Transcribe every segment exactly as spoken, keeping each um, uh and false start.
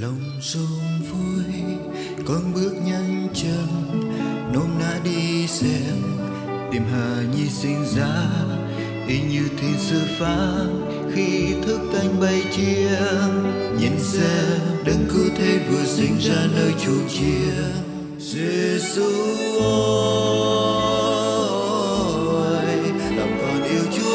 Lòng rộn vui con bước nhanh chân nôm na đi xem tìm Hà Nhi sinh ra, y như thiên sứ phán khi thức cánh bay chiêng. Nhìn xem đấng cứu thế vừa sinh ra nơi chuộc chiêng. Giêsu ơi, lòng con yêu Chúa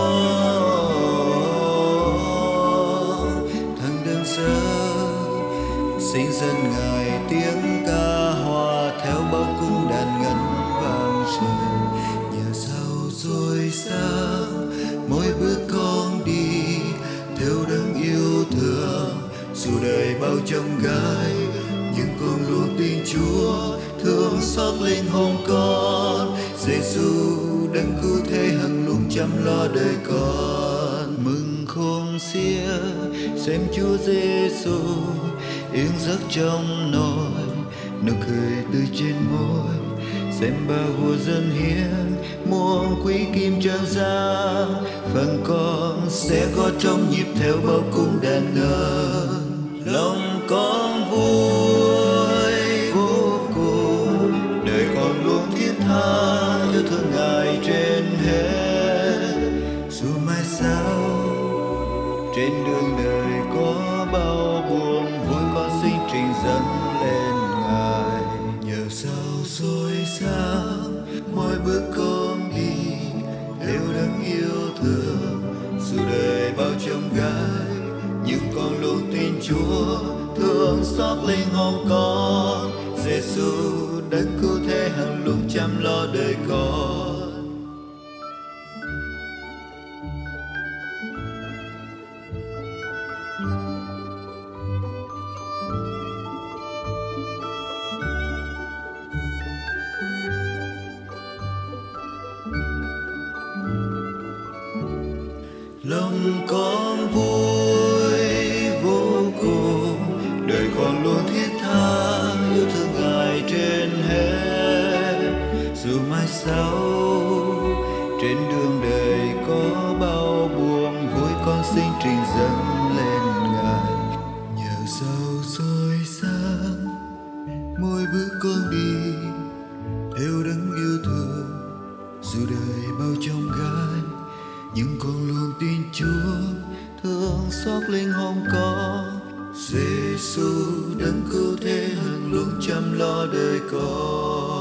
luôn. Thằng đơn sơ xin dân ngài tiếng ca hòa theo bao cung đàn ngân vang trời. Nhà giàu rồi sáng mỗi bước con đi theo đấng yêu thương. Dù đời bao chông gai nhưng con luôn tin Chúa thương xót linh hồn con. Giêsu đấng cứu thế hằng luôn chăm lo đời con. Mừng khôn xía xem Chúa Giêsu yên giấc trong nồi, nụ cười từ trên môi. Xem ba vua dân hiến muôn quý kim trang giá, phần con sẽ gót trong nhịp theo bao cung đàn ngân. Lòng con vui vô cùng, đời con luôn thiết tha yêu thương ngài trên hết. Dù mai sau trên đường đời có bao buồn vui, con xin trình dâng lên ngài. Nhờ sao rồi sáng mỗi bước con đi theo đấng yêu thương. Dù đời bao chông gai nhưng con luôn tin Chúa thương xót linh hồn con. Giêsu đấng cứu thế hằng lúc chăm lo đời con. Lòng con vui vô cùng, đời con luôn thiết tha yêu thương ngài trên hết. Dù mai sau trên đường đời có bao buồn vui, con xin trình dâng lên ngài. Nhờ sao soi sáng mỗi bước con đi theo đấng yêu thương. Dù đời bao chông gai nhưng con luôn tin Chúa thương xót linh hồn con. Giêsu đấng cứu thế hằng luôn chăm lo đời con.